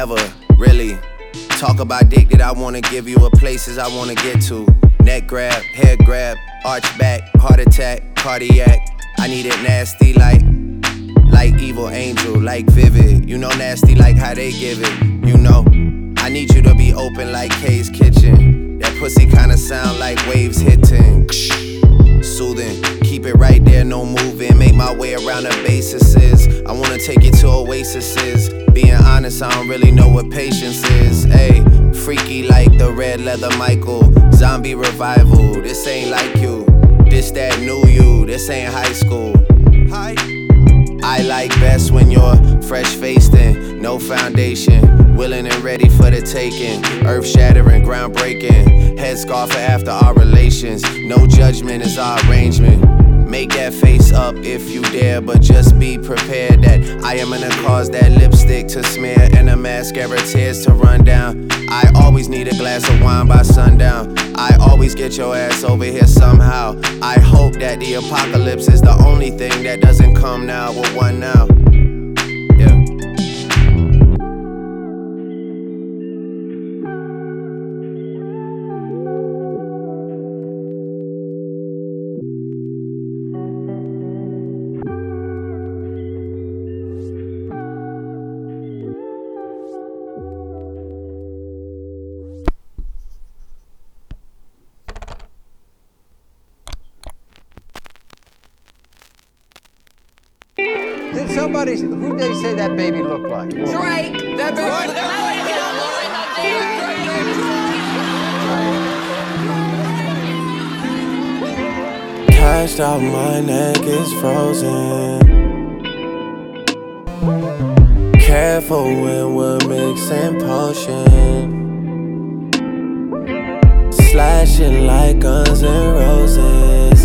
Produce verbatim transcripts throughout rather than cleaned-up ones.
never really talk about dick that I wanna give you, or places I wanna get to. Neck grab, hair grab, arch back, heart attack, cardiac. I need it nasty like, like Evil Angel, like Vivid. You know nasty like how they give it, you know. I need you to be open like Kay's Kitchen. That pussy kinda sound like waves hitting. Soothing, keep it right there, no moving. Make my way around the bases. I wanna take you to oases. Being honest, I don't really know what patience is. Ayy, freaky like the red leather Michael. Zombie revival, this ain't like you. This that new you, this ain't high school. Hi. I like best when you're fresh-faced and no foundation. Willing and ready for the taking. Earth-shattering, groundbreaking. Headscarf after our relations. No judgment is our arrangement. Make that face up if you dare, but just be prepared that I am gonna cause that lipstick to smear and the mascara tears to run down. I always need a glass of wine by sundown. I always get your ass over here somehow. I hope that the apocalypse is the only thing that doesn't come now. With one now. Yeah. Did somebody, who did they say that baby looked like? Drake. That baby looked like Cashed out, my neck is frozen. Careful when we're mixing potion. Slashing like Guns N' Roses.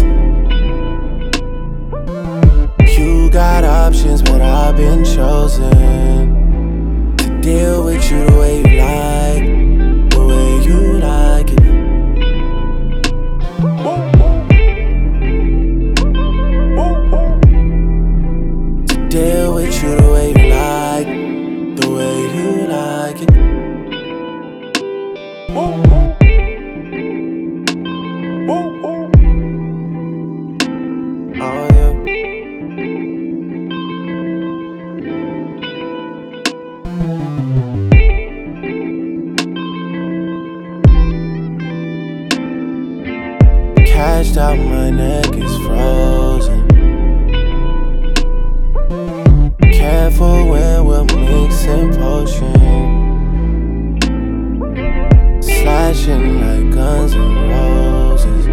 You got options, but I've been chosen to deal with you the way you like, the way you like it. To deal with you the way you like, the way you like it. Oh yeah. Cashed out, my neck is frozen. Careful when we're mixing potion. Slashing like Guns N' Roses.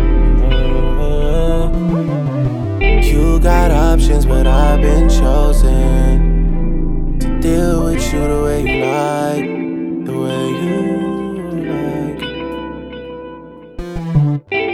You got options, but I've been chosen to deal with you the way you like, the way you like it.